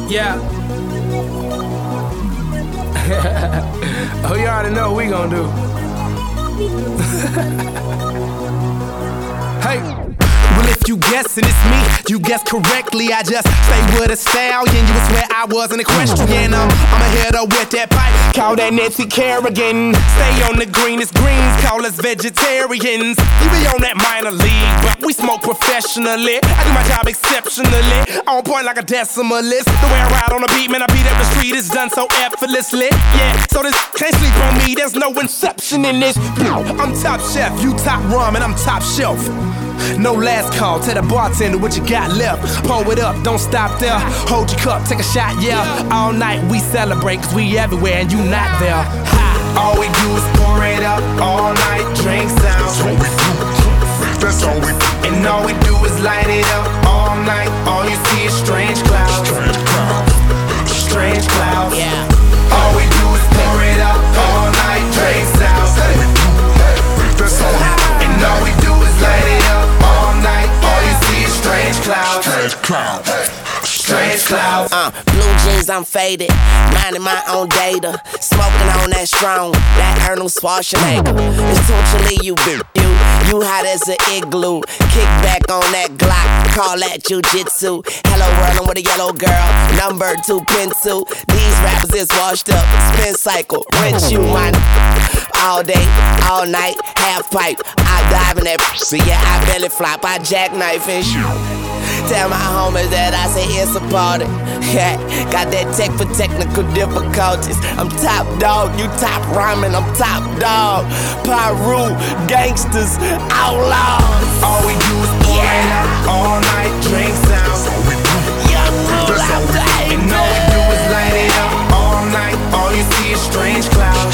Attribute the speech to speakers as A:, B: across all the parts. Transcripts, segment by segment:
A: Yeah. Oh, you already know what we gon' do. Hey. Well, if you guessing it's me, you guessed correctly. I just stay with a stallion. You would swear I wasn't equestrian. I'ma hit up with that pipe, call that Nancy Kerrigan. Stay on the greenest greens, call us vegetarians. You be on that minor league, but we smoke professionally. I do my job exceptionally, on point like a decimalist. The way I ride on the beat, man, I beat up the street, it's done so effortlessly. Yeah, so this can't sleep on me, there's no inception in this. I'm top chef, you top rum, and I'm top shelf. No last call, tell the bartender what you got left. Pour it up, don't stop there. Hold your cup, take a shot, yeah. All night we celebrate, cause we everywhere and you not there. Ha. All we do is pour it up, all night, drink sounds.
B: That's all we do, that's all we do.
A: And all we do is light it up, all night. All you see is strange clouds.
B: Strange clouds,
A: strange clouds. Yeah. All we do is pour it up, all night, drink sounds.
B: That's all we do.
A: And all we do is light it up all night. All you see is strange clouds.
B: Strange clouds,
A: strange clouds.
C: Blue jeans, I'm faded, minding my own data, smoking on that strong, that Arnold Schwarzenegger. Essentially, you hot as an igloo. Kick back on that Glock, call that jujitsu. Hello world, I'm with a yellow girl, number 2 pencil. These rappers is washed up, spin cycle, rinse you, my all day, all night, half pipe. I dive in that pussy, yeah, I belly flop, I jackknife and shoot. Tell my homies that I say it's a party. Yeah, got that tech for technical difficulties. I'm top dog, you top rhyming, I'm top dog. Pyru, gangsters, outlaws.
A: All we do is pour it up all night, drink sounds.
C: Young rule out the
A: And all we do is light it up all night. All you see is strange clouds.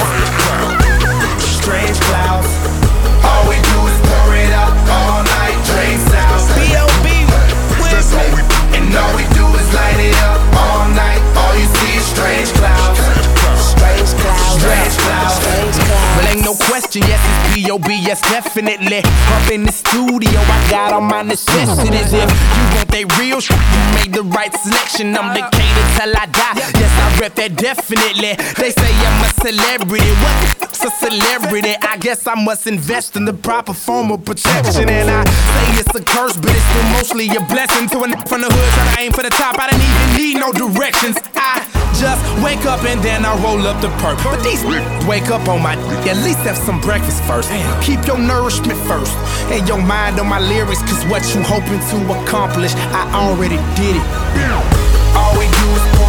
A: Strange clouds. All we do is pour it up all night, drink sounds.
C: B.O.B.
A: That's all we do. And all we do is light it up all night. All you see is strange clouds.
C: Strange clouds.
A: Strange clouds.
C: Strange clouds.
A: Well, ain't no question, yes, it's B.O.B., yes, definitely. Up in the studio, I got all my necessities. If you want that real shit, you made the right selection. I'm Decatur till I die, yes, I rep that definitely. They say I'm a celebrity, what's a celebrity? I guess I must invest in the proper form of protection. And I say it's a curse, but it's still mostly a blessing. To a from the hood, trying to aim for the top, I didn't even need no directions. I just wake up and then I roll up the perk. But these wake up on my at least have some breakfast first. Keep your nourishment first and your mind on my lyrics, cause what you hoping to accomplish, I already did it. All we do is